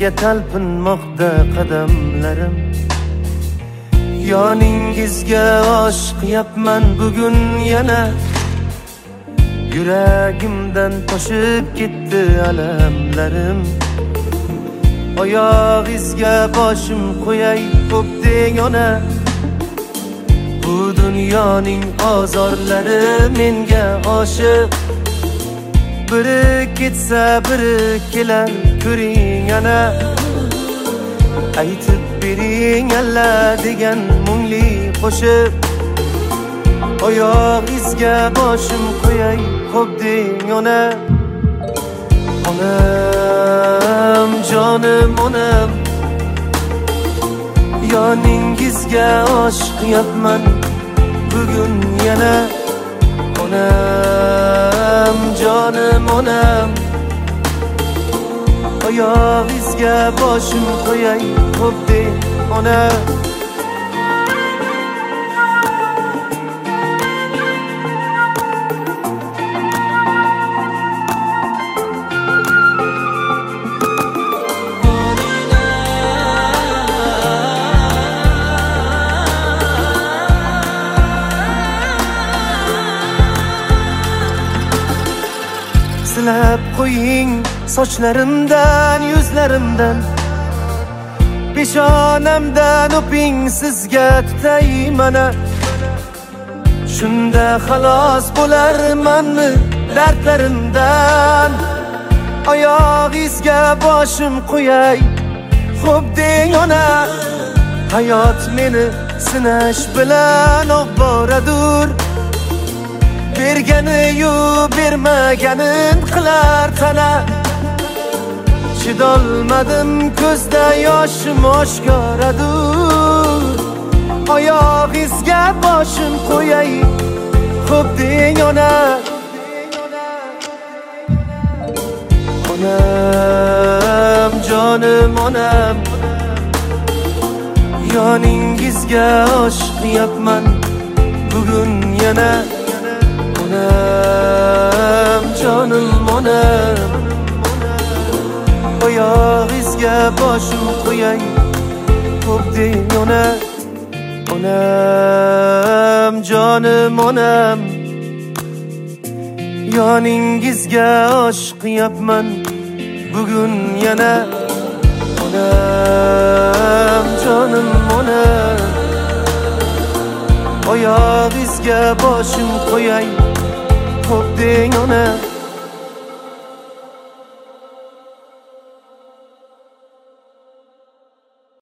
sizga talpinmoqda qadamlarim. Yoningizga oshiqyapman bugun yana. Yuragimdan toshib ketdi alamlarim. Oyog'ingizga boshim qo'yay ko'p deng ona. Bu dunyoning azorlari menga oshiq. Biri ketsa biri kelar ko'ring ana. Aytib bering alla degan mungli qo'shiq. Oyog'ingizga boshim qo'yay xo'p deng ona. Onam jonim onam, yoningizga oshiqyapman bugun yana. Onam jonim onam, oyog'ingizga boshim qo'yay xo'p deng ona. Silab qo'ying sochlarimdan, yuzlarimdan, peshonamdan o'ping sizga tutay mana. Shunda xalos bo'larmanmi dardlarimdan. Oyog'ingizga boshim qo'yay xo'p deng ona. Hayot meni sinash bilan ovoradur. Bergani-yu bermaganin qilar tana. Chidolmadim ko'zda yoshim oshkoradur. Oyog'ingizga boshim qo'yay xo'p deng ona. Onam jonim onam, yoningizga oshiqyapman bugun yana. Onam jonim onam, oyog'ingizga boshim qo'yay xo'p deng ona. Onam jonim onam, yoningizga oshiqyapman bugun yana. Onam jonim onam, oyog'ingizga boshim qo'yay xo'p deng ona.